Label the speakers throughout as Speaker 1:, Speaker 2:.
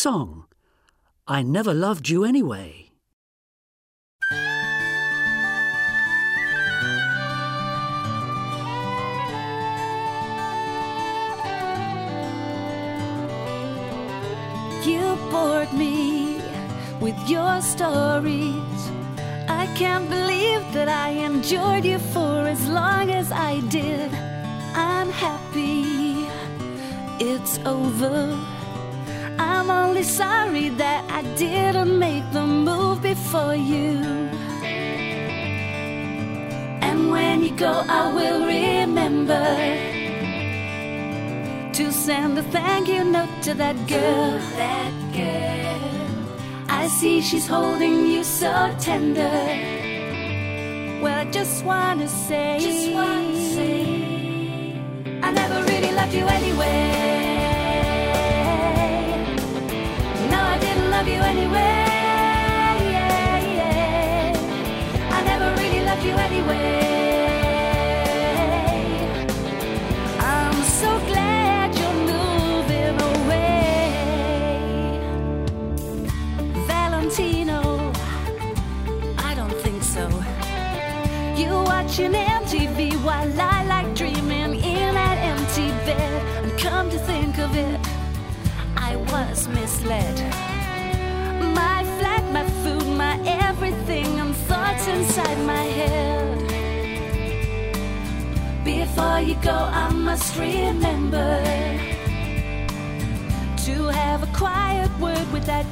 Speaker 1: song, I Never Loved You Anyway.
Speaker 2: You bored me with your stories. I can't believe that I endured you for as long as I did. I'm happy it's over. I'm only sorry that I didn't make the move before you. And when you go, I will remember to send a thank you note to that girl. That girl. I see she's holding you so tender. Well, I just wanna say, I never really loved you anyway. No, I didn't love you anyway. I never really loved you anyway. I'm so glad you're moving away. Valentino, I don't think so. You watching MTV while I like dreaming in that empty bed. And come to think of it, I was misled. My flat, my food, my everything, and thoughts inside my head. Before you go, I must remember to have a quiet word with that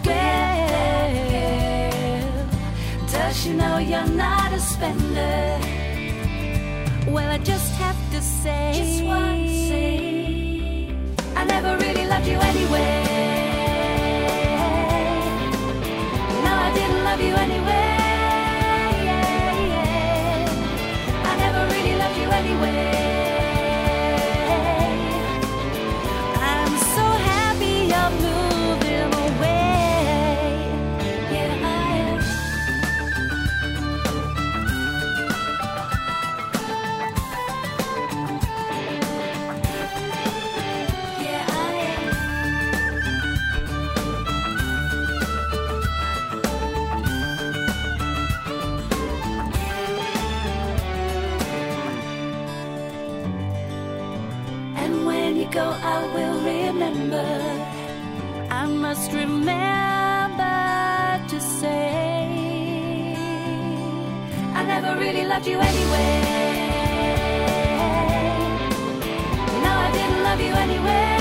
Speaker 2: girl. Does she know you're not a spender? Well, I just have to say, just want to say, I never really loved you anyway. No, I didn't love you anyway. I never really loved you anyway. I'm so happy you're moving away. Yeah, I am. Yeah, I am. And when you go, I will remember. I must remember to say, I never really loved you anyway. No, I didn't love you anyway.